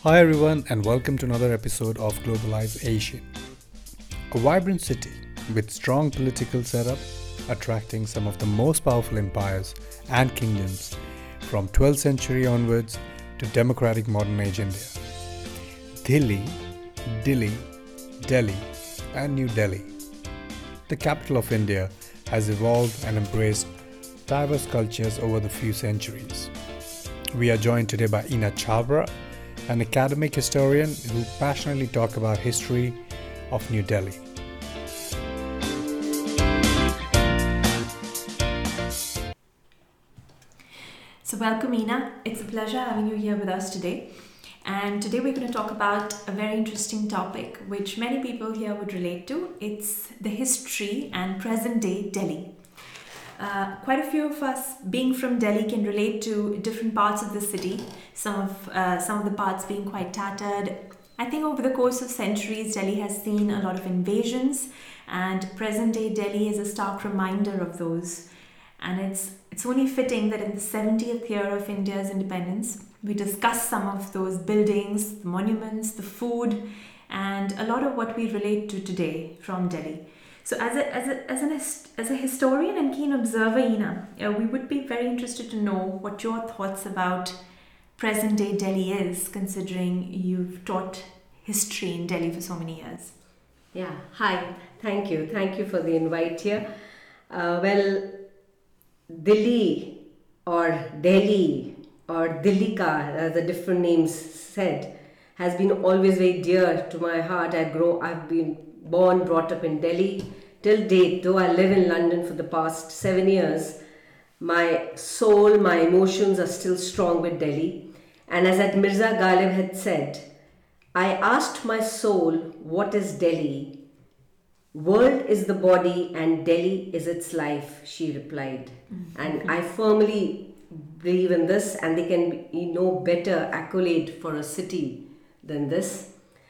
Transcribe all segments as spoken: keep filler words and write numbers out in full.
Hi everyone and welcome to another episode of Globalize Asia. A vibrant city with strong political setup attracting some of the most powerful empires and kingdoms from twelfth century onwards to democratic modern age India. Delhi, Dili, Delhi and New Delhi. The capital of India has evolved and embraced diverse cultures over the few centuries. We are joined today by Ina Chhabra, an academic historian who passionately talk about history of New Delhi. So welcome Ina, it's a pleasure having you here with us today. And today we're going to talk about a very interesting topic which many people here would relate to. It's the history and present day Delhi. Uh, quite a few of us being from Delhi can relate to different parts of the city, some of uh, some of the parts being quite tattered. I think over the course of centuries, Delhi has seen a lot of invasions, and present day Delhi is a stark reminder of those. And it's it's only fitting that in the seventieth year of India's independence, we discuss some of those buildings, the monuments, the food, and a lot of what we relate to today from Delhi. So as a, as a, as an, as a historian and keen observer, Ina, uh, we would be very interested to know what your thoughts about present day Delhi is, considering you've taught history in Delhi for so many years. Yeah, hi, thank you. Thank you for the invite here. Uh, well, Delhi or Delhi or Dillika, as the different names said, has been always very dear to my heart. I grow, I've been born, brought up in Delhi. Till date, though I live in London for the past seven years, my soul, my emotions are still strong with Delhi. And as that Mirza Ghalib had said, I asked my soul, what is Delhi? World is the body and Delhi is its life, she replied. Mm-hmm. And I firmly believe in this, and there can be no better accolade for a city than this.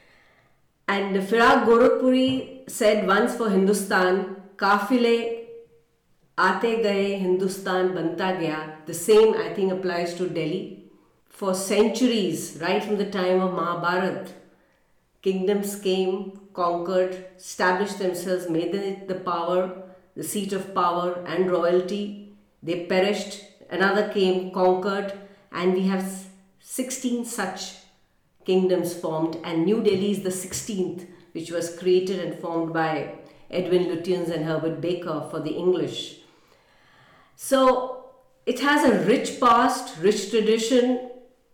And Firaq Gorakhpuri said once for Hindustan, Kafile aate gaye, Hindustan banta gaya. The same, I think, applies to Delhi. For centuries, right from the time of Mahabharata, kingdoms came, conquered, established themselves, made it the power, the seat of power and royalty. They perished, another came, conquered, and we have sixteen such kingdoms formed, and New Delhi is the sixteenth, which was created and formed by Edwin Lutyens and Herbert Baker for the English. So it has a rich past, rich tradition,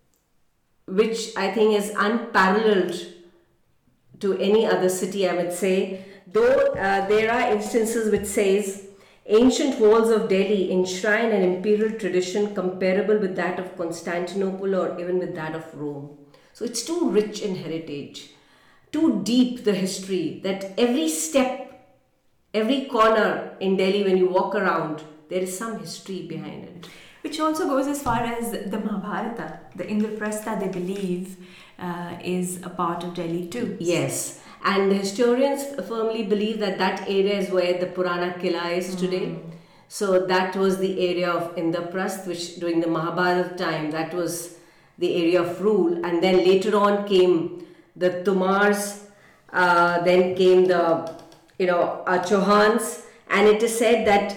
which I think is unparalleled to any other city, I would say. Though uh, there are instances which says ancient walls of Delhi enshrine an imperial tradition comparable with that of Constantinople or even with that of Rome. So it's too rich in heritage, too deep the history, that every step, every corner in Delhi when you walk around, there is some history behind it. Which also goes as far as the Mahabharata, the Indraprastha, they believe, uh, is a part of Delhi too. Yes, and the historians firmly believe that that area is where the Purana Kila is mm. today. So that was the area of Indraprastha, which during the Mahabharata time, that was the area of rule. And then later on came the Tomars, uh, then came the, you know, uh, Chauhans, and it is said that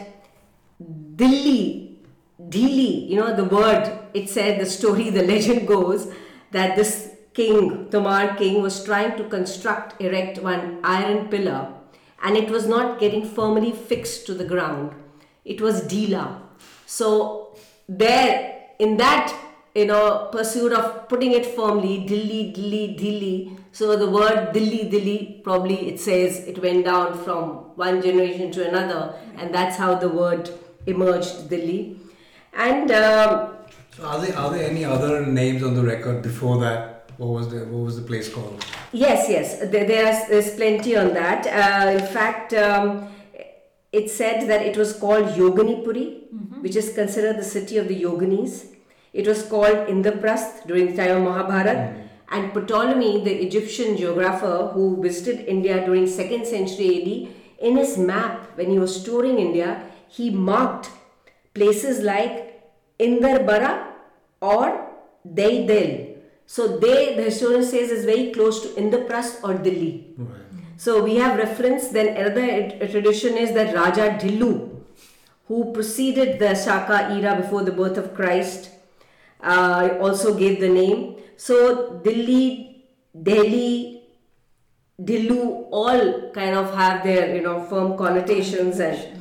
Delhi, Dili, you know, the word, it said, the story, the legend goes that this king, Tomar king, was trying to construct, erect one iron pillar, and it was not getting firmly fixed to the ground. It was Dila. So there, in that, you know, pursuit of putting it firmly, Dilli, Dilli, Dilli. So the word Dilli, Dilli, probably it says it went down from one generation to another, and that's how the word emerged, Dilli. And um, so are there are there any other names on the record before that? What was the what was the place called? Yes, yes, there, there's there's plenty on that. Uh, in fact, um, it said that it was called Yoganipuri, mm-hmm. which is considered the city of the Yoginis. It was called Indraprastha during the time of Mahabharata. Mm. And Ptolemy, the Egyptian geographer who visited India during second century A D, in his map, when he was touring India, he marked places like Indarbara or Daydel. So they, the historian says, is very close to Indraprastha or Delhi. Right. So we have reference. Then another uh, tradition is that Raja Dhillu, who preceded the Shaka era before the birth of Christ, uh, also gave the name. So Delhi, Delhi, Dhillu, all kind of have their, you know, firm connotations, and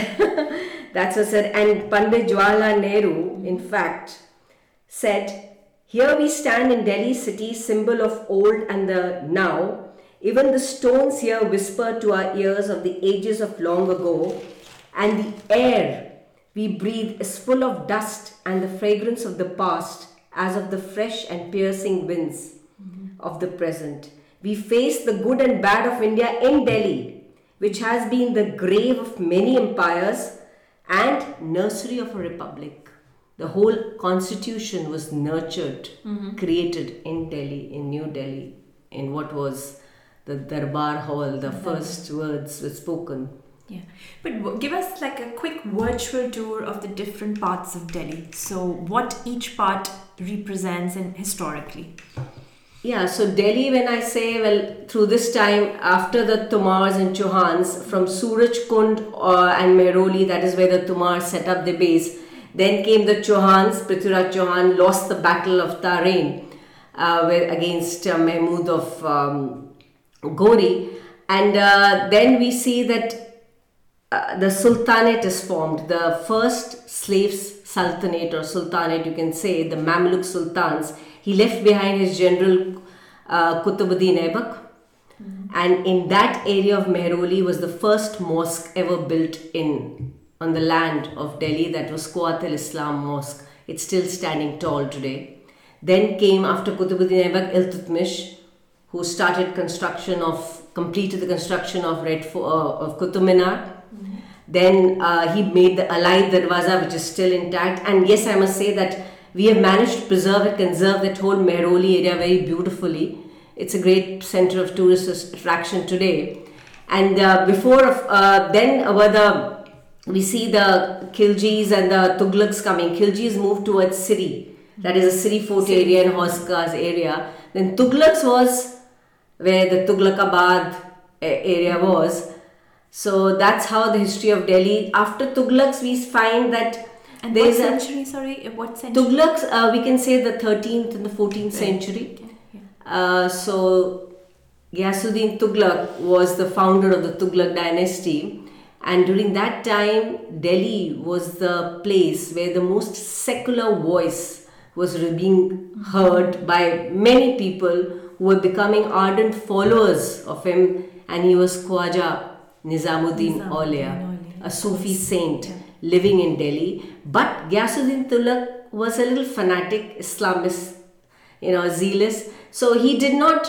that's what said. And Pandit Jawaharlal Nehru, in fact, said, "Here we stand in Delhi city, symbol of old and the now. Even the stones here whisper to our ears of the ages of long ago, and the air we breathe is full of dust and the fragrance of the past, as of the fresh and piercing winds mm-hmm. of the present. We face the good and bad of India in Delhi, which has been the grave of many empires and nursery of a republic." The whole constitution was nurtured, mm-hmm. created in Delhi, in New Delhi, in what was the Darbar Hall. The first words were spoken. Yeah, but w- give us like a quick virtual tour of the different parts of Delhi. So what each part represents and historically. Yeah, so Delhi, when I say, well, through this time, after the Tomars and Chauhans, from Suraj Kund uh, and Mehroli, that is where the Tomars set up their base. Then came the Chauhans. Prithviraj Chauhan lost the battle of Tarain uh, where, against uh, Mahmud of um, Ghori. And uh, then we see that uh, the Sultanate is formed. The first slaves Sultanate or Sultanate, you can say, the Mamluk Sultans. He left behind his general uh, Qutbuddin Aibak. Mm-hmm. And in that area of Mehroli was the first mosque ever built in on the land of Delhi. That was Quwat al-Islam Mosque. It's still standing tall today. Then came, after Qutbuddin Aibak, Iltutmish, who started construction of, completed the construction of Red Fo- uh, of Qutub Minar. Mm-hmm. Then uh, he made the Alai Darwaza, which is still intact. And yes, I must say that we have managed to preserve and conserve that whole Mehroli area very beautifully. It's a great center of tourist attraction today. And uh, before, uh, then were the we see the Khiljis and the Tughlaqs coming. Khiljis moved towards Siri, that is a Siri fort area and Hoskas area. Then Tughlaqs was where the Tughlaqabad area was. So that's how the history of Delhi. After Tughlaqs, we find that and there what is century? A, sorry, what century? Tughlaqs, uh, we can say the thirteenth and the fourteenth right. century. Okay. Yeah. Uh, so Ghiyasuddin Tughlaq was the founder of the Tughlaq dynasty. And during that time, Delhi was the place where the most secular voice was being heard by many people who were becoming ardent followers of him. And he was Khwaja Nizamuddin Aulia, a Sufi saint yeah. living in Delhi. But Ghiyasuddin Tughlaq was a little fanatic, Islamist, you know, zealous. So he did not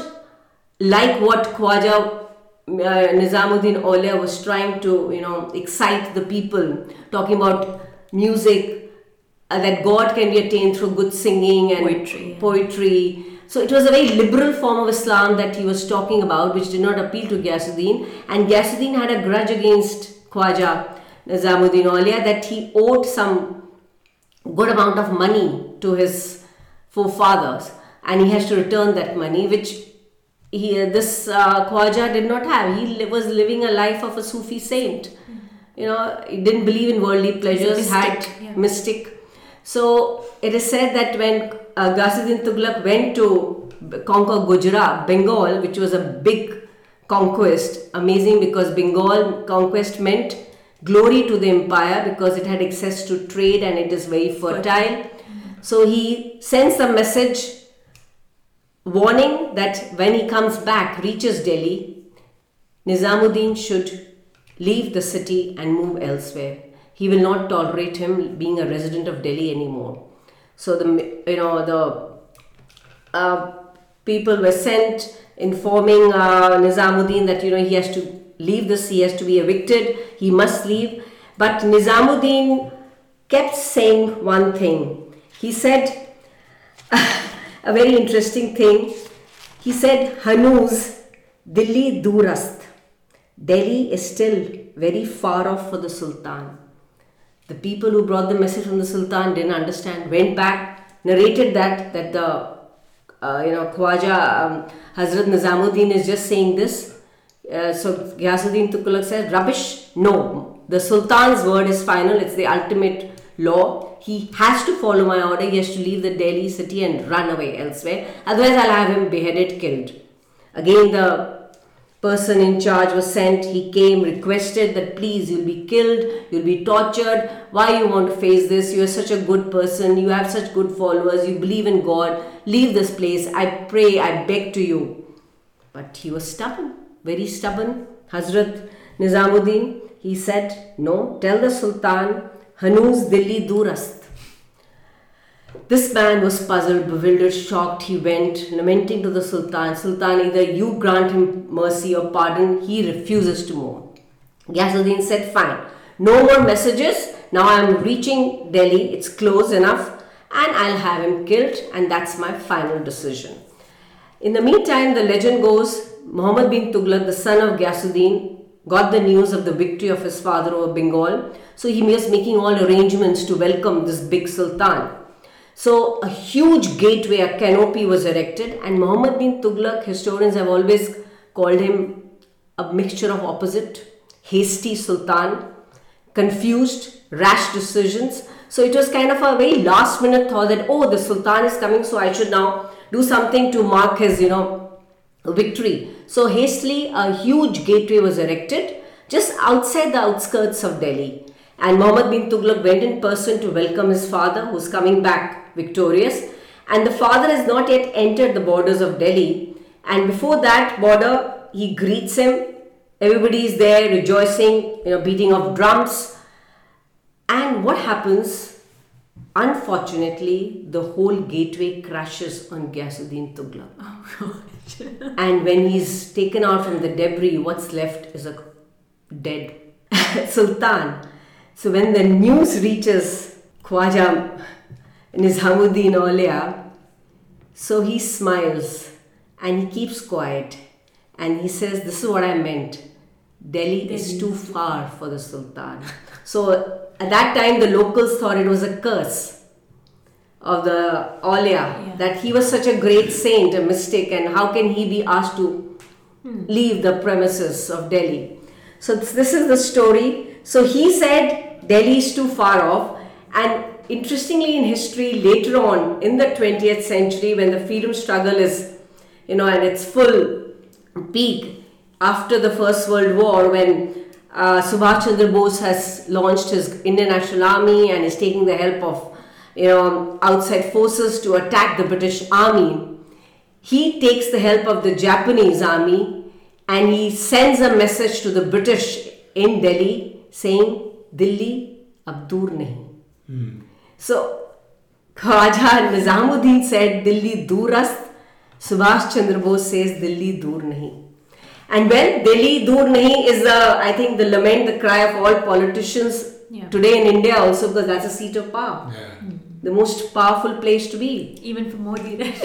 like what Khwaja Uh, Nizamuddin Aulia was trying to, you know, excite the people, talking about music, uh, that God can be attained through good singing and poetry, yeah. poetry. So it was a very liberal form of Islam that he was talking about, which did not appeal to Ghiyasuddin. And Ghiyasuddin had a grudge against Khwaja Nizamuddin Aulia that he owed some good amount of money to his forefathers, and he has to return that money, which He, this uh, Khwaja did not have. He li- was living a life of a Sufi saint. Mm-hmm. You know, he didn't believe in worldly pleasures, mystic, had yeah. mystic. So it is said that when uh, Ghiyasuddin Tughlaq went to conquer Gujarat, Bengal, which was a big conquest, amazing because Bengal conquest meant glory to the empire because it had access to trade and it is very fertile. Mm-hmm. So he sends a message warning that when he comes back, reaches Delhi, Nizamuddin should leave the city and move elsewhere. He will not tolerate him being a resident of Delhi anymore. So the you know the uh, people were sent informing uh, Nizamuddin that you know he has to leave this, he has to be evicted, he must leave. But Nizamuddin kept saying one thing. He said a very interesting thing. He said, Hanuz, Delhi Durast. Delhi is still very far off for the Sultan. The people who brought the message from the Sultan didn't understand, went back, narrated that, that the uh, you know, Khwaja um, Hazrat Nizamuddin is just saying this. Uh, so Ghiyasuddin Tughlaq says, rubbish, no. The Sultan's word is final, it's the ultimate law. He has to follow my order, he has to leave the Delhi city and run away elsewhere. Otherwise I'll have him beheaded, killed. Again the person in charge was sent, he came, requested that please, you'll be killed, you'll be tortured, why you want to face this, you are such a good person, you have such good followers, you believe in God, leave this place, I pray, I beg to you. But he was stubborn, very stubborn. Hazrat Nizamuddin, he said, no, tell the Sultan, Hanuz Dilli Durast. This man was puzzled, bewildered, shocked. He went, lamenting to the Sultan. Sultan, either you grant him mercy or pardon. He refuses to move. Ghiyasuddin said, fine. No more messages. Now I am reaching Delhi. It's close enough. And I'll have him killed. And that's my final decision. In the meantime, the legend goes, Muhammad bin Tughlaq, the son of Ghiyasuddin, got the news of the victory of his father over Bengal. So he was making all arrangements to welcome this big Sultan. So a huge gateway, a canopy was erected, and Muhammad bin Tughlaq, historians have always called him a mixture of opposite, hasty Sultan, confused, rash decisions. So it was kind of a very last minute thought that, oh, the Sultan is coming, so I should now do something to mark his, you know, victory. So hastily, a huge gateway was erected just outside the outskirts of Delhi. And Muhammad bin Tughlaq went in person to welcome his father, who's coming back victorious. And the father has not yet entered the borders of Delhi. And before that border, he greets him. Everybody is there rejoicing, you know, beating of drums. And what happens? Unfortunately, the whole gateway crashes on Ghiyasuddin Tughlaq. Oh, and when he's taken out from the debris, what's left is a dead Sultan. So when the news reaches Khwaja Nizamuddin Auliya, so he smiles and he keeps quiet and he says, this is what I meant. Delhi is too far for the Sultan. So at that time the locals thought it was a curse of the Auliya, yeah. that he was such a great saint, a mystic, and how can he be asked to hmm. leave the premises of Delhi. So this is the story. So he said Delhi is too far off, and interestingly in history later on in the twentieth century when the freedom struggle is, you know, at its full peak after the First World War, when uh, Subhash Chandra Bose has launched his Indian National Army and is taking the help of, you know, outside forces to attack the British Army, he takes the help of the Japanese Army and he sends a message to the British in Delhi saying, Delhi ab dur nahi. Hmm. So Khwaja Nizamuddin said, Delhi durast. Subhash Chandra Bose says, Delhi dur nahi. And when Delhi dur nahi is, the, I think, the lament, the cry of all politicians yeah. today in India also, because that's a seat of power. Yeah. Mm. The most powerful place to be. Even for Modi, right?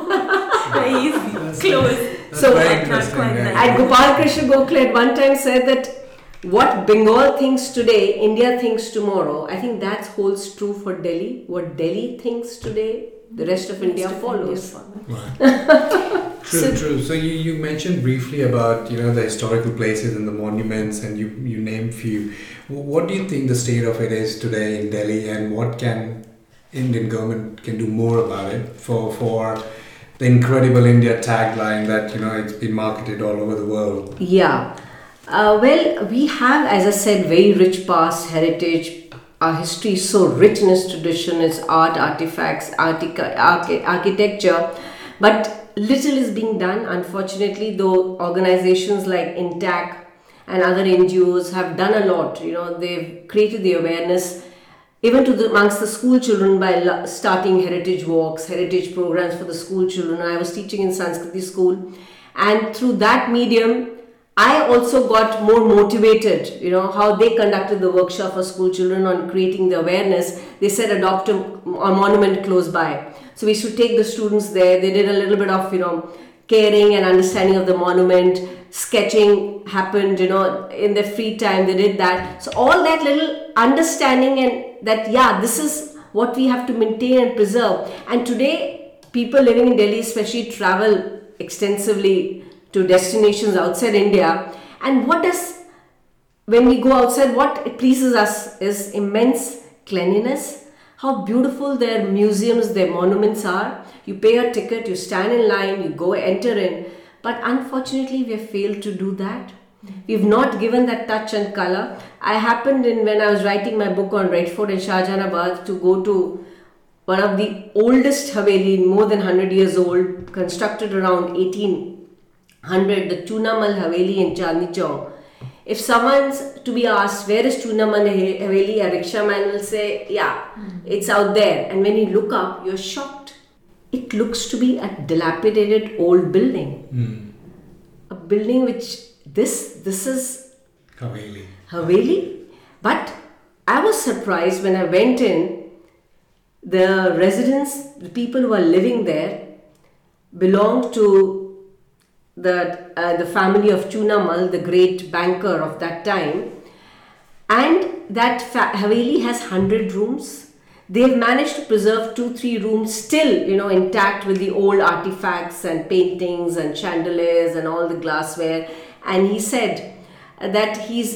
Very easy. Close. That's so, very interesting. Quite Yeah. And Gopal Krishna Gokhale at one time said that what Bengal thinks today, India thinks tomorrow. I think that holds true for Delhi. What Delhi thinks today, the rest of India rest follows. Of Right. True, so, true. So you, you mentioned briefly about, you know, the historical places and the monuments, and you, you named few. What do you think the state of it is today in Delhi, and what can Indian government can do more about it for for the incredible India tagline that, you know, it's been marketed all over the world? Yeah. Uh, well, we have, as I said, very rich past heritage. Our history is so rich in its tradition, its art, artifacts, artica- arch- architecture, but little is being done, unfortunately, though organizations like Intact and other N G Os have done a lot. You know, they've created the awareness even to the, amongst the school children by starting heritage walks, heritage programs for the school children. I was teaching in Sanskriti school, and through that medium, I also got more motivated, you know, how they conducted the workshop for school children on creating the awareness. They said adopt a, a monument close by. So we should take the students there. They did a little bit of, you know, caring and understanding of the monument. Sketching happened, you know, in their free time. They did that. So all that little understanding and that, yeah, this is what we have to maintain and preserve. And today, people living in Delhi especially travel extensively to destinations outside India. And what does, when we go outside, what it pleases us is immense cleanliness, how beautiful their museums, their monuments are. You pay a ticket, you stand in line, you go enter in. But unfortunately, we have failed to do that. We've not given that touch and color. I happened in, when I was writing my book on Red Fort in Shahjahanabad, to go to one of the oldest Haveli, more than one hundred years old, constructed around eighteen hundred, the Chunamal Haveli in Chandni Chowk. If someone's to be asked, where is Chunamal Haveli, a rickshaw man will say, yeah, mm. it's out there. And when you look up, you're shocked. It looks to be a dilapidated old building. Mm. A building which, this, this is Haveli. Haveli. But I was surprised when I went in. The residents, the people who are living there, belong to the uh, the family of Chunamal, the great banker of that time, and that fa- Haveli has one hundred rooms. They've managed to preserve two, three rooms still, you know, intact with the old artifacts and paintings and chandeliers and all the glassware. And he said that he's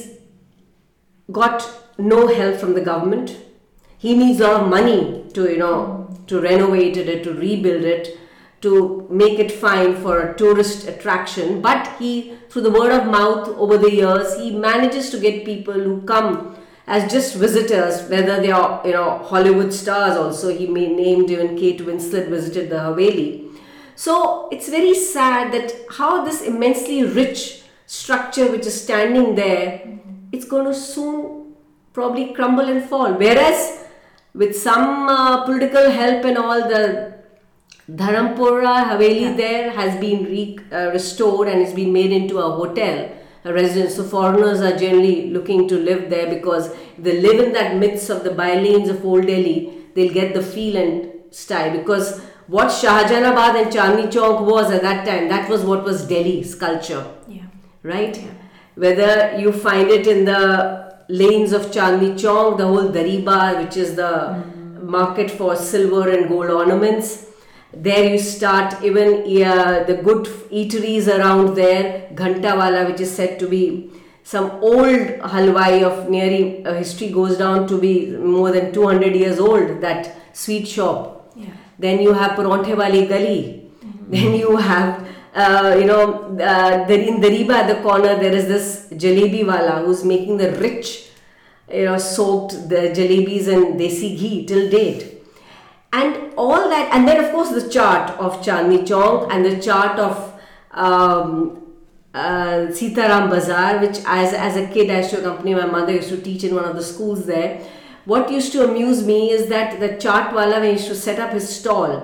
got no help from the government. He needs a lot of money to, you know, to renovate it, to rebuild it, to make it fine for a tourist attraction. But he, through the word of mouth over the years, he manages to get people who come as just visitors, whether they are, you know, Hollywood stars also. He may named even Kate Winslet visited the Haveli. So it's very sad that how this immensely rich structure which is standing there, it's going to soon probably crumble and fall. Whereas with some uh, political help and all, the Dharampura Haveli yeah. there has been re- uh, restored and it's been made into a hotel, a residence. So foreigners are generally looking to live there because if they live in that midst of the by-lanes of Old Delhi, they'll get the feel and style. Because what Shahjahanabad and Chandni Chowk was at that time, that was what was Delhi's culture. Yeah. Right? Yeah. Whether you find it in the lanes of Chandni Chowk, the whole Dariba, which is the mm. market for silver and gold ornaments. There you start even uh, the good eateries around there. Ghantawala, which is said to be some old halwai of nearly uh, history goes down to be more than two hundred years old, that sweet shop. Yeah. Then you have Paronthe Wali Gali. Mm-hmm. Then you have Uh, you know, uh, there in Dariba at the corner, there is this jalebi wala who's making the rich, you know, soaked the jalebis and desi ghee till date. And all that, and then of course the chart of Chandni Chowk and the chart of um, uh, Sitaram Bazaar, which as, as a kid I used to accompany my mother, used to teach in one of the schools there. What used to amuse me is that the chart wala, when he used to set up his stall,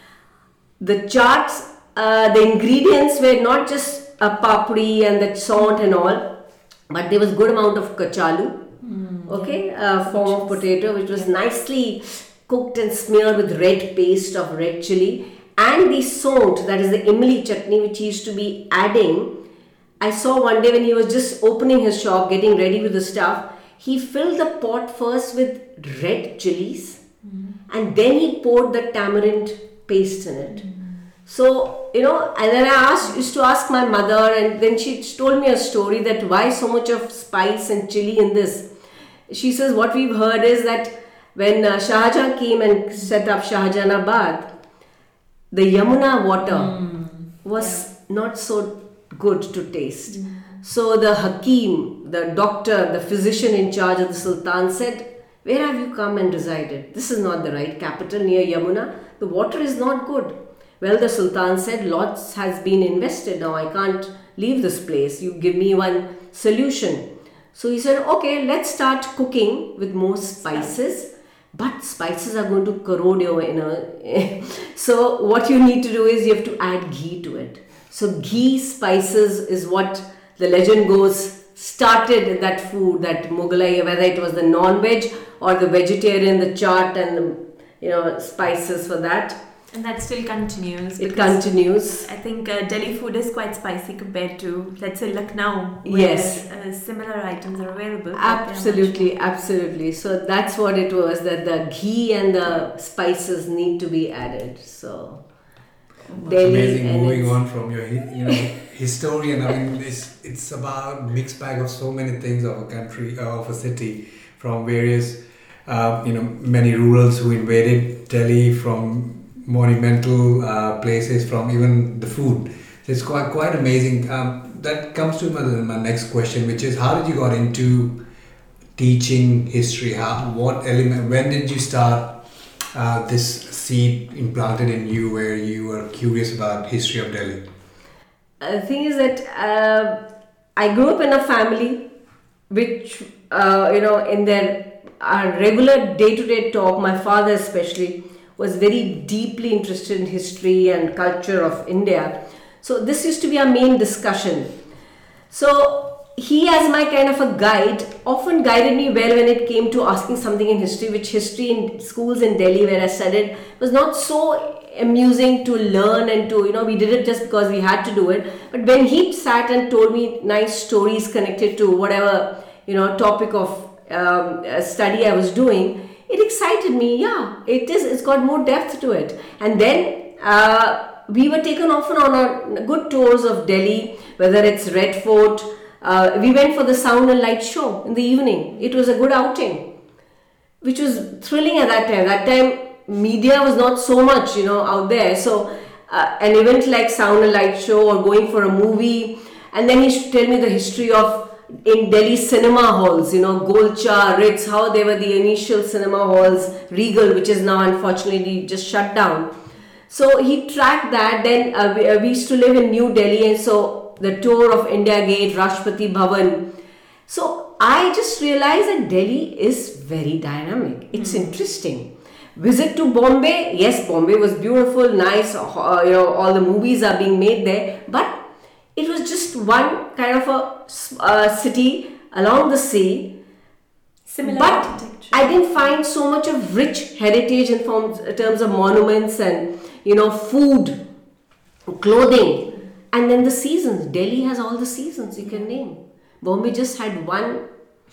the charts, Uh, the ingredients were not just a papri and the saunt and all, but there was good amount of kachalu, mm, okay, a form of potato which was yeah. nicely cooked and smeared with red paste of red chili, and the saunt, that is the imli chutney, which he used to be adding. I saw one day when he was just opening his shop, getting ready with the stuff, he filled the pot first with red chilies, mm. and then he poured the tamarind paste in it. Mm. So, you know, and then I asked, used to ask my mother, and then she told me a story that why so much of spice and chili in this. She says, what we've heard is that when uh, Shah Jahan came and set up Shahjahanabad, the Yamuna water mm. was yeah. not so good to taste. Mm. So the Hakim, the doctor, the physician in charge of the Sultan said, where have you come and resided? This is not the right capital near Yamuna. The water is not good. Well, the Sultan said, lots has been invested. Now I can't leave this place. You give me one solution. So he said, okay, let's start cooking with more spices. But spices are going to corrode your inner. So what you need to do is you have to add ghee to it. So ghee, spices is what the legend goes started that food, that Mughalai, whether it was the non-veg or the vegetarian, the chaat and the, you know, spices for that. And that still continues. It continues. I think uh, Delhi food is quite spicy compared to, let's say, Lucknow, where yes. uh, similar items are available. Absolutely, absolutely. So that's what it was, that the ghee and the spices need to be added. So Delhi. Amazing. and Moving it's- on from your hi- you know historian. I mean, it's it's about mixed bag of so many things of a country, uh, of a city, from various uh, you know many rurals who invaded Delhi, from monumental uh, places, from even the food. So it's quite quite amazing. Um, that comes to my, my next question, which is how did you got into teaching history? How, what element? When did you start uh, this seed implanted in you, where you were curious about history of Delhi? Uh, the thing is that uh, I grew up in a family which, uh, you know, in their our regular day-to-day talk, my father especially was very deeply interested in history and culture of India. So this used to be our main discussion. So he, as my kind of a guide, often guided me well when it came to asking something in history, which history in schools in Delhi where I studied was not so amusing to learn and to, you know, we did it just because we had to do it. But when he sat and told me nice stories connected to whatever, you know, topic of um, study I was doing, it excited me. Yeah, it is, it's got more depth to it. And then uh, we were taken often on a good tours of Delhi, whether it's Red Fort. Uh, we went for the sound and light show in the evening. It was a good outing, which was thrilling at that time. That time, media was not so much, you know, out there. So, uh, an event like sound and light show or going for a movie, and then he should tell me the history of in Delhi cinema halls, you know, Golcha, Ritz, how they were the initial cinema halls, Regal, which is now unfortunately just shut down. So he tracked that. Then uh, we, uh, we used to live in New Delhi, and so the tour of India Gate, Rashtrapati Bhavan. So I just realized that Delhi is very dynamic. It's mm. interesting. Visit to Bombay. Yes, Bombay was beautiful, nice. Uh, you know, all the movies are being made there. But it was just one kind of a uh, city along the sea. Similar but architecture. I didn't find so much of rich heritage in forms, in terms of monuments and, you know, food, clothing. And then the seasons. Delhi has all the seasons you can name. Bombay just had one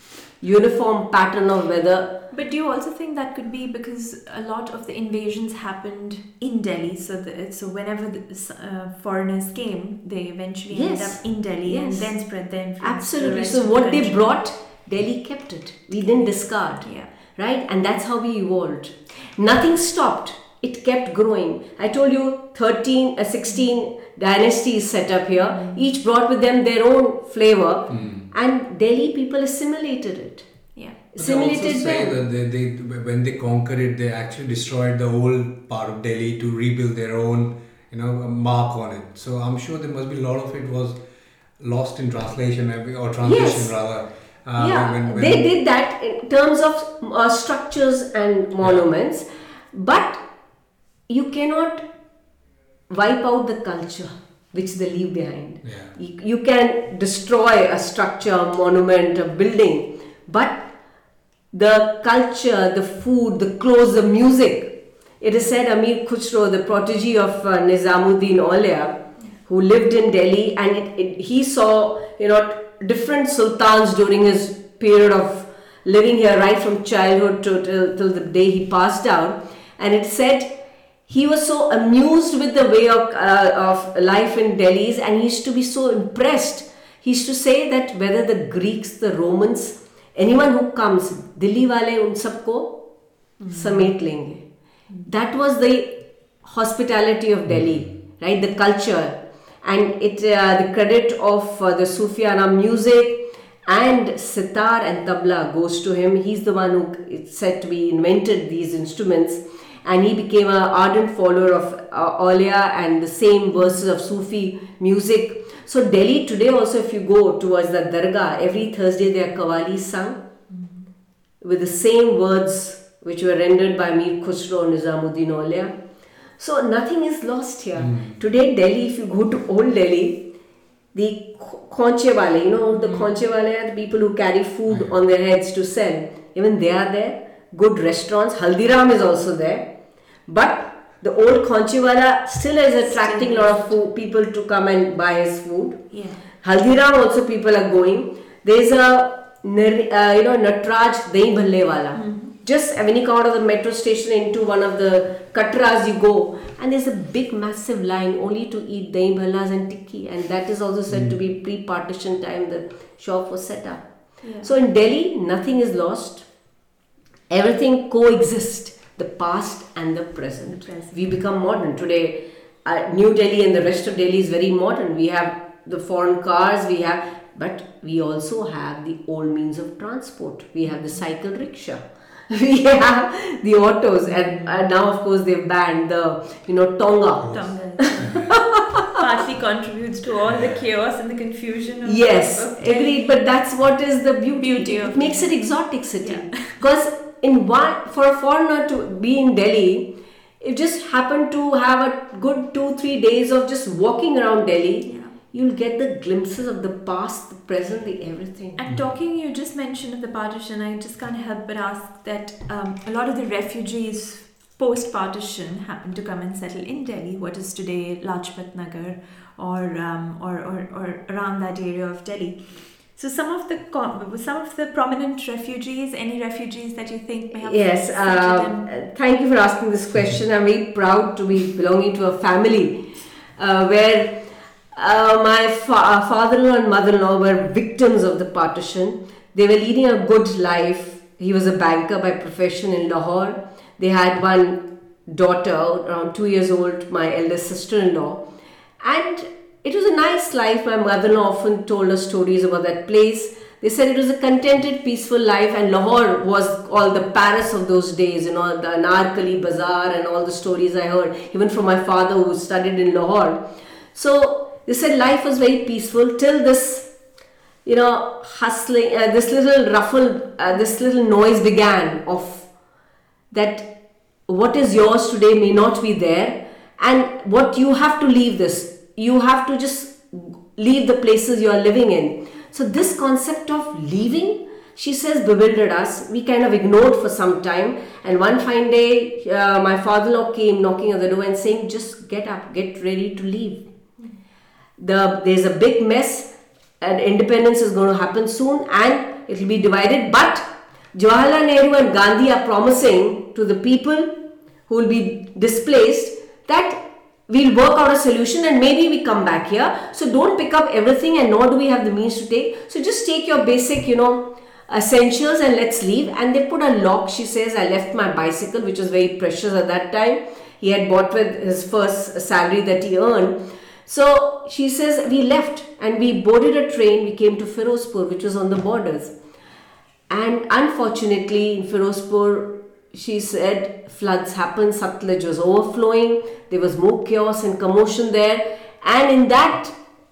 uniform pattern of weather. But do you also think that could be because a lot of the invasions happened in Delhi? So, the, so whenever the uh, foreigners came, they eventually Yes. ended up in Delhi Yes. and then spread their influence. to the Absolutely. rest So of the what they country. brought, Delhi kept it. We didn't discard. Yeah. Right? And that's how we evolved. Nothing stopped. It kept growing. I told you thirteen, uh, sixteen dynasties set up here. Mm. Each brought with them their own flavor. Mm. And Delhi people assimilated it. Yeah. But they also Assimilated say well. that they, they, when they conquered it, they actually destroyed the whole part of Delhi to rebuild their own, you know, mark on it. So I'm sure there must be a lot of it was lost in translation or transition Yes. rather. Uh, yeah, when, when they did that in terms of uh, structures and monuments, but you cannot wipe out the culture which they leave behind. Yeah. You, you can destroy a structure, a monument, a building, but the culture, the food, the clothes, the music. It is said Amir Khusro, the protege of uh, Nizamuddin Aulia, who lived in Delhi, and it, it, he saw, you know, different sultans during his period of living here, right from childhood to till, till the day he passed out. And it said he was so amused with the way of, uh, of life in Delhi, and he used to be so impressed. He used to say that whether the Greeks, the Romans, anyone who comes, Delhi wale un sabko samet lenge. That was the hospitality of Delhi, right? The culture. And it uh, the credit of uh, the Sufiana music and sitar and tabla goes to him. He's the one who, it's said to be, invented these instruments, and he became an ardent follower of uh, Aulia and the same verses of Sufi music. So Delhi today also, if you go towards the Dargah, every Thursday there are qawwalis sung mm-hmm. with the same words which were rendered by Mir Khusro and Nizamuddin Aulia. So nothing is lost here. Mm. Today, Delhi, if you go to old Delhi, the khonche wale, you know, the mm. khonche wale are the people who carry food mm. on their heads to sell. Even they are there. Good restaurants. Haldiram is also there. But the old khonche wala still is attracting a lot of food, people to come and buy his food. Yeah. Haldiram also people are going. There is a, uh, you know, Natraj Dahi Bhalle wala. Mm. just when you come out of the metro station into one of the katras, you go, and there's a big massive line only to eat dahi bhallas and tikki, and that is also said mm. to be pre-partition time the shop was set up. Yeah. So in Delhi, nothing is lost. Everything coexists, the past and the present. The present. We become modern. Today, uh, New Delhi and the rest of Delhi is very modern. We have the foreign cars, we have, but we also have the old means of transport. We have the cycle rickshaw. We have the autos, and, and now of course they've banned the, you know, Tonga. Tonga. Partly contributes to all the chaos and the confusion. Of yes, of agreed. But that's what is the beauty. beauty of it. Makes it exotic city. Because yeah. in one, for a foreigner to be in Delhi, it just happened to have a good two, three days of just walking around Delhi. Yeah. You'll get the glimpses of the past, the present, the everything. And talking, you just mentioned of the partition, I just can't help but ask that um, a lot of the refugees post-partition happened to come and settle in Delhi, what is today Lajpat Nagar, or, um, or, or, or around that area of Delhi. So some of the some of the prominent refugees, any refugees that you think may have yes, uh, thank you for asking this question. I'm very proud to be belonging to a family uh, where Uh, my fa- father-in-law and mother-in-law were victims of the partition. They were leading a good life. He was a banker by profession in Lahore. They had one daughter, around two years old, my eldest sister-in-law. And it was a nice life. My mother-in-law often told us stories about that place. They said it was a contented, peaceful life, and Lahore was all the Paris of those days, you know, the Anarkali Bazaar and all the stories I heard, even from my father who studied in Lahore. So, they said life was very peaceful till this, you know, hustling, uh, this little ruffle, uh, this little noise began of that what is yours today may not be there, and what you have to leave this. You have to just leave the places you are living in. So this concept of leaving, she says, bewildered us. We kind of ignored for some time, and one fine day, uh, my father-in-law came knocking at the door and saying, just get up, get ready to leave. The, there's a big mess, and independence is going to happen soon, and it will be divided. But Jawaharlal Nehru and Gandhi are promising to the people who will be displaced that we'll work out a solution and maybe we come back here. So don't pick up everything, and nor do we have the means to take. So just take your basic, you know, essentials and let's leave. And they put a lock. She says, I left my bicycle, which was very precious at that time. He had bought with his first salary that he earned. So she says, we left and we boarded a train. We came to Firozpur, which was on the borders. And unfortunately, in Firozpur, she said, floods happened. Satluj was overflowing. There was more chaos and commotion there. And in that,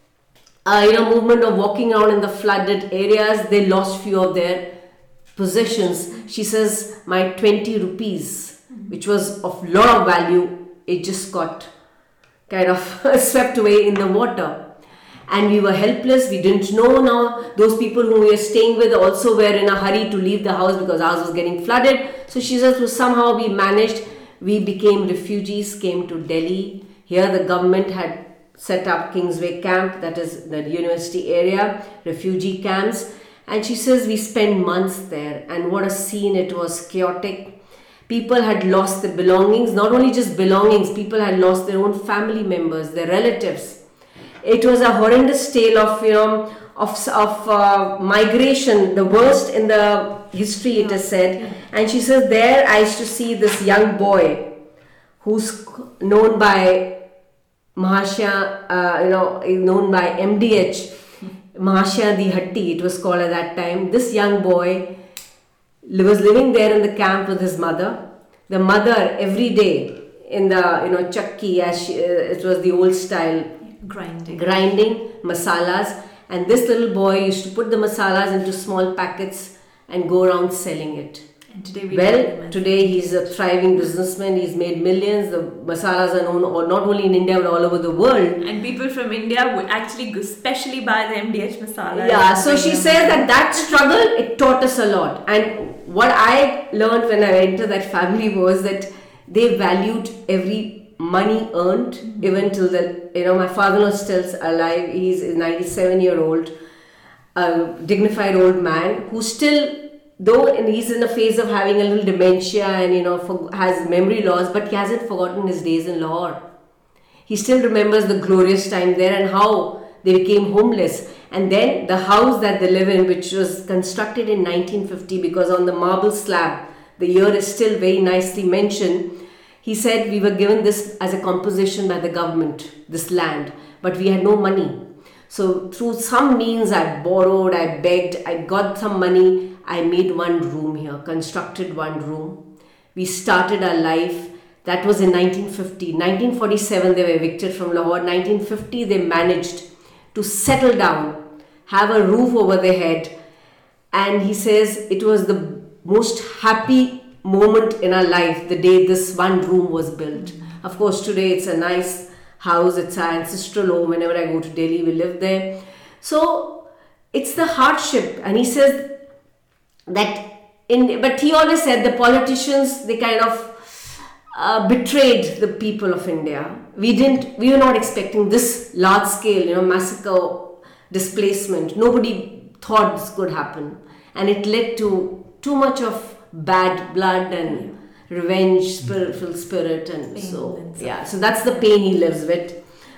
uh, you know, movement of walking around in the flooded areas, they lost few of their possessions. She says, my twenty rupees, which was of lot of value, it just got kind of swept away in the water. And we were helpless. We didn't know now. Those people who we were staying with also were in a hurry to leave the house because the house was getting flooded. So she says, well, somehow we managed. We became refugees, came to Delhi. Here the government had set up Kingsway Camp, that is the university area, refugee camps. And she says we spent months there. And what a scene it was, chaotic. People had lost their belongings, not only just belongings, people had lost their own family members, their relatives. It was a horrendous tale of, you know, of, of uh, migration, the worst in the history, it is said. And she says, there I used to see this young boy who's known by Mahashya, uh, you know, known by M D H, Mahashya Di Hatti, it was called at that time. This young boy was living there in the camp with his mother. The mother every day in the, you know, chakki, as she, uh, it was the old style, grinding, grinding masalas. And this little boy used to put the masalas into small packets and go around selling it. And today we well, today he's a thriving businessman. He's made millions. The masalas are known not only in India but all over the world. And people from India would actually especially buy the M D H masala. Yeah, so she says that that struggle, it taught us a lot. And what I learned when I went to that family was that they valued every money earned, mm-hmm. even till the, you know, my father-in-law still alive. He's a ninety-seven year old, a dignified old man who still though he's in a phase of having a little dementia and, you know, for, has memory loss, but he hasn't forgotten his days in Lahore. He still remembers the glorious time there and how they became homeless. And then the house that they live in, which was constructed in nineteen fifty, because on the marble slab, the year is still very nicely mentioned. He said, we were given this as a composition by the government, this land, but we had no money. So through some means, I borrowed, I begged, I got some money. I made one room here, constructed one room. We started our life. That was in nineteen fifty. nineteen forty-seven, they were evicted from Lahore. nineteen fifty, they managed to settle down, have a roof over their head. And he says it was the most happy moment in our life, the day this one room was built. Of course, today it's a nice house, it's our ancestral home. Whenever I go to Delhi, we live there. So it's the hardship. And he says that, in, but he always said the politicians, they kind of uh, betrayed the people of India. We didn't, we were not expecting this large scale, you know, massacre, displacement. Nobody thought this could happen. And it led to too much of bad blood and revenge, spiritual spirit, and Pain so and yeah. So that's the pain he lives with.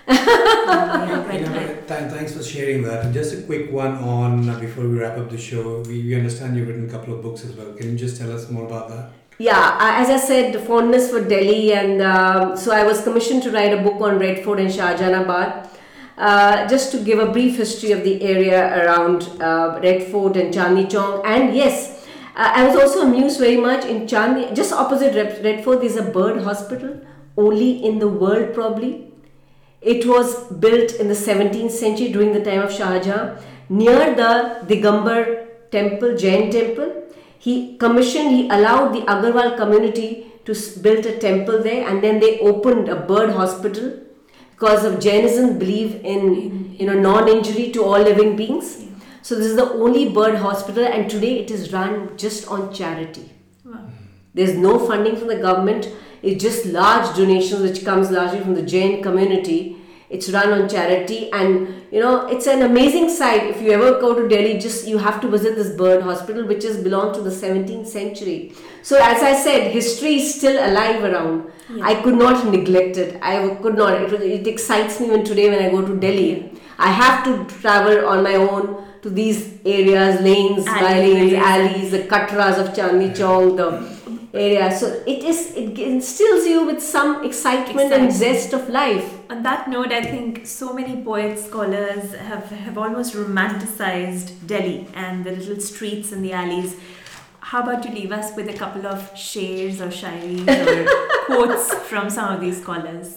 Yeah, right, You know, right. th- thanks for sharing that. And just a quick one on, uh, before we wrap up the show, we, we understand you've written a couple of books as well. Can you just tell us more about that? Yeah, I- as I said, the fondness for Delhi, and um, so I was commissioned to write a book on Red Fort and Shahjahanabad. Uh, just to give a brief history of the area around uh, Red Fort and Chandni Chowk. And yes, uh, I was also amused very much in Chandni, just opposite Red, Red Fort, there's a bird hospital, only in the world probably. It was built in the seventeenth century during the time of Shah Jahan, near the Digambar temple, Jain temple. He commissioned, he allowed the Agarwal community to s- build a temple there, and then they opened a bird hospital. Because of Jainism believe in, you know, non-injury to all living beings. Yeah. So this is the only bird hospital, and today it is run just on charity. Wow. There's no funding from the government. It's just large donations which comes largely from the Jain community. It's run on charity, and you know, it's an amazing sight. If you ever go to Delhi, just you have to visit this bird hospital, which is belonged to the seventeenth century. So as I said, history is still alive around. Yeah. I could not neglect it. I could not. It, it excites me even today when I go to Delhi. I have to travel on my own to these areas, lanes, by lanes, alleys, the katras of Chandni Chowk, the area. So it is. It instills you with some excitement and Excitement. zest of life. On that note, I think so many poets, scholars have, have almost romanticized Delhi and the little streets and the alleys. How about you leave us with a couple of shairs or shairis or quotes from some of these scholars?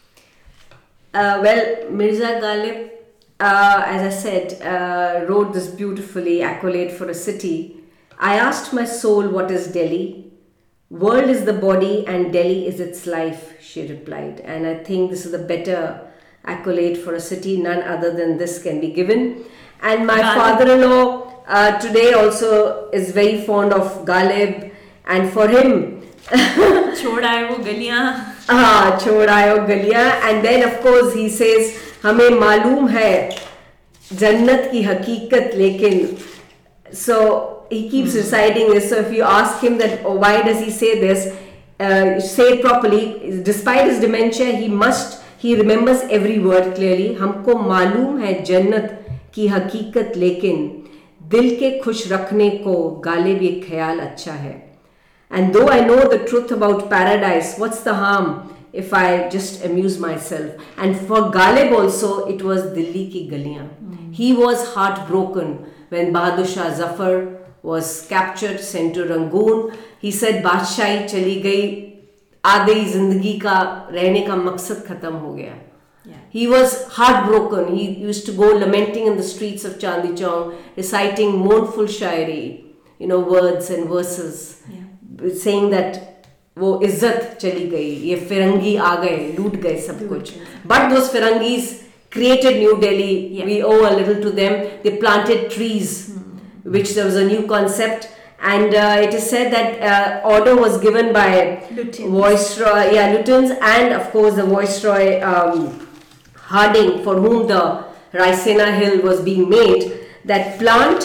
Uh, well, Mirza Ghalib, uh, as I said, uh, wrote this beautifully, accolade for a city. I asked my soul, what is Delhi? World is the body and Delhi is its life, she replied. And I think this is a better accolade for a city. None other than this can be given. And my Ghalib. father-in-law uh, today also is very fond of Ghalib. And for him, Chhod aaye wo galiyan. हाँ छोड़ आयो गलियां. And then of course he says हमें मालूम है जन्नत की हकीकत लेकिन. So he keeps reciting this. So if you ask him that, oh, why does he say this, uh, say it properly. Despite his dementia, he must he remembers every word clearly. हमको मालूम है जन्नत की हकीकत लेकिन दिल के खुश रखने को गालिब ये ख्याल अच्छा है. And though I know the truth about paradise, what's the harm if I just amuse myself? And for Ghalib also, it was Delhi ki galiyan. Mm. He was heartbroken when Bahadur Shah Zafar was captured, sent to Rangoon. He said, Badshai chali gayi, आधे जिंदगी का रहने का मकसद खत्म हो गया. Yeah. He was heartbroken. He used to go lamenting in the streets of Chandni Chowk, reciting mournful shairi, you know, words and verses. Yeah. Saying that वो इज्जत चली गई, ये फिरंगी आ गए, लूट गए सब कुछ. But those Firangis created New Delhi. Yeah. We owe a little to them. They planted trees, hmm. which there was a new concept. And uh, it is said that uh, order was given by Lieutenants. Viceroy, yeah, lieutenants, and of course the Viceroy um, Harding, for whom the Raisena Hill was being made, that plant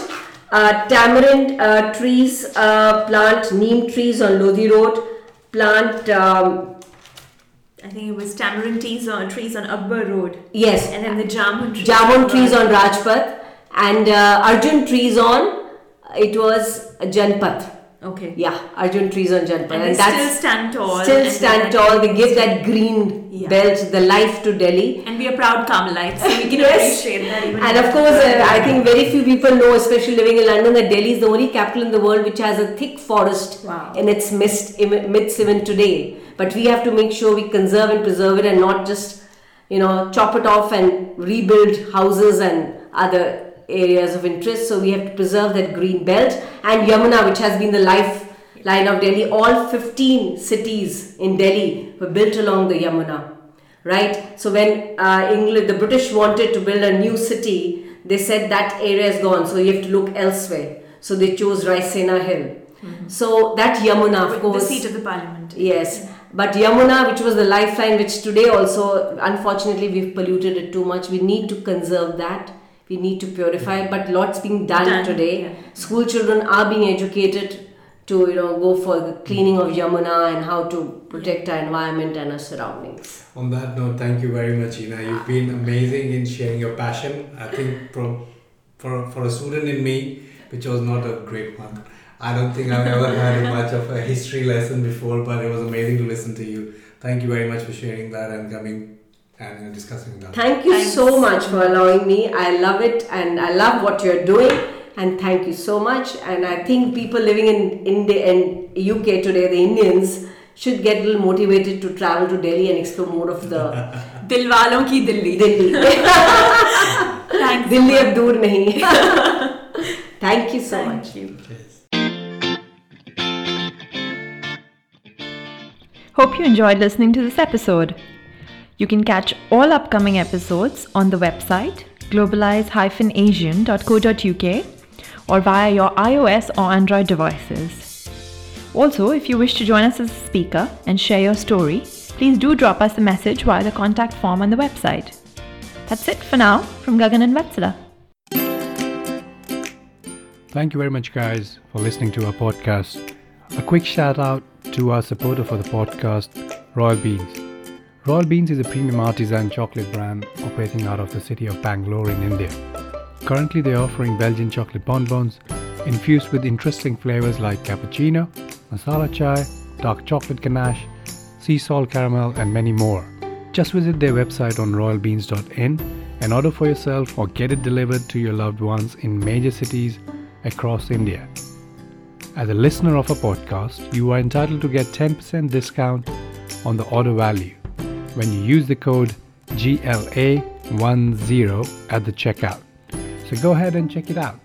Uh, tamarind uh, trees, uh, plant neem trees on Lodi Road, plant, um, I think it was tamarind trees on, trees on Akbar Road. yes, And then the jamun trees. jamun trees on Rajpath, and uh, Arjun trees on, it was Janpath. Okay. Yeah, Arjun trees on Janpath. And, and they still stand tall. Still and stand then- tall. They give that green Yeah. belt, the life to Delhi. And we are proud Carmelites, so we can Yes. appreciate that. Even And of course, uh, I think very few people know, especially living in London, that Delhi is the only capital in the world which has a thick forest Wow. in its midst, im- midst even today. But we have to make sure we conserve and preserve it and not just, you know, chop it off and rebuild houses and other areas of interest. So we have to preserve that green belt. And Yamuna, which has been the lifeline of Delhi, all fifteen cities in Delhi were built along the Yamuna. Right, so when uh, England, the British wanted to build a new city, they said that area is gone, so you have to look elsewhere. So they chose Raisena Hill. Mm-hmm. So that Yamuna, of course, the seat of the parliament. yes, but Yamuna, which was the lifeline, which today also, unfortunately, we've polluted it too much. We need to conserve that. We need to purify it, but lots being done, Done, today. yeah. School children are being educated to, you know, go for the cleaning of Yamuna and how to protect our environment and our surroundings. On that note, thank you very much, Ina. You've been amazing in sharing your passion. I think from, for, for a student in me, which was not a great one, I don't think I've ever had much of a history lesson before, but it was amazing to listen to you. Thank you very much for sharing that and coming and you know, discussing that. Thank you Thanks. so much for allowing me. I love it and I love what you're doing. And thank you so much. And I think people living in India and U K today, the Indians, should get a little motivated to travel to Delhi and explore more of the Dilwalon ki Delhi. Delhi. Thanks. Delhi ab dur nahi. Thank you so much. Thank you. Cheers. Hope you enjoyed listening to this episode. You can catch all upcoming episodes on the website globalize dash asian dot co dot uk or via your iOS or Android devices. Also, if you wish to join us as a speaker and share your story, please do drop us a message via the contact form on the website. That's it for now from Gagan and Vatsala. Thank you very much, guys, for listening to our podcast. A quick shout out to our supporter for the podcast, Royal Beans. Royal Beans is a premium artisan chocolate brand operating out of the city of Bangalore in India. Currently, they are offering Belgian chocolate bonbons infused with interesting flavors like cappuccino, masala chai, dark chocolate ganache, sea salt caramel, and many more. Just visit their website on royal beans dot in and order for yourself or get it delivered to your loved ones in major cities across India. As a listener of a podcast, you are entitled to get ten percent discount on the order value when you use the code G L A ten at the checkout. So go ahead and check it out.